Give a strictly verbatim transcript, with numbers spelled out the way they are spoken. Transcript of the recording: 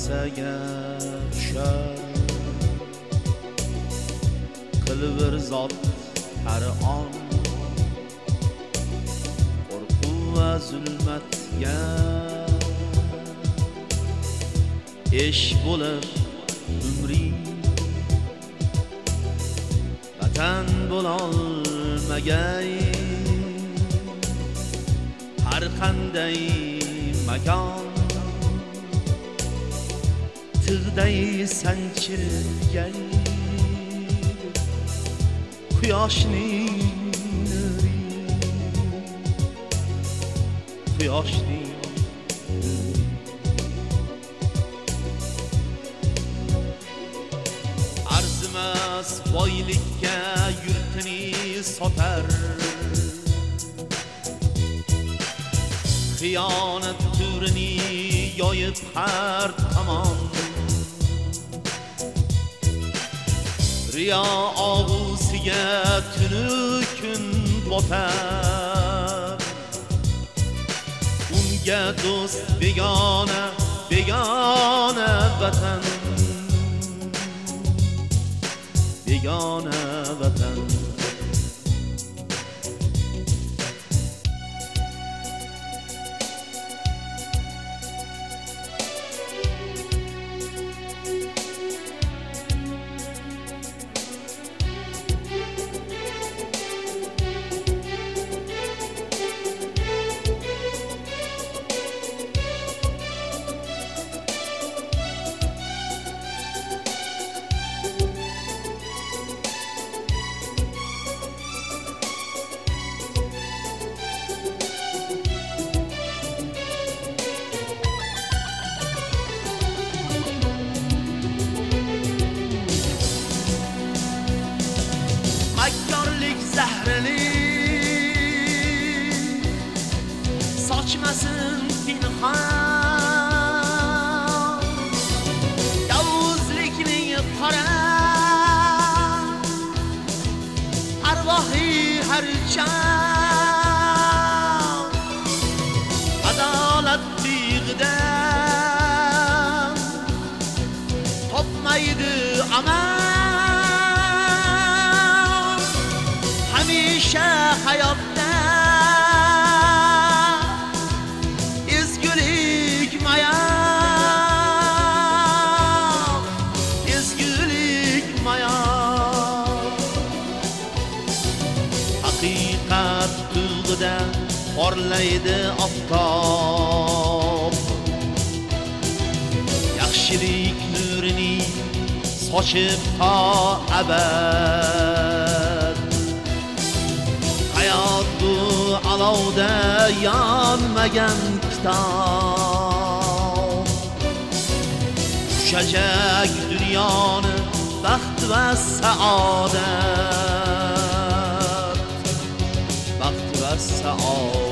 narsaga tushar qilvir zot har on qo'rquv va zulmatga ish bo'lib umring vatan bo'lolmagay har qanday makon tig'day sanchilgay quyoshning nuri quyoshning nuri arzimas boylikka yurtini sotar xiyonat turini yoyib har tomon riyo og'usiga tunu kun botar unga do'st begona begona vatan begona vatan makkorlik zahrini sochmasin pinhon yovuzlikning qora arvohi harchan adolat tig'dan topmaydi amal hamisha hayotda ezgulik mayon ezgulik mayon haqiqat tuyg'ida porlaydi oftob yaxshilik nurini sochib to abad hayot bu alovda yonmagan kitob tushajak dunyoni baxt va saodat baxt va saodat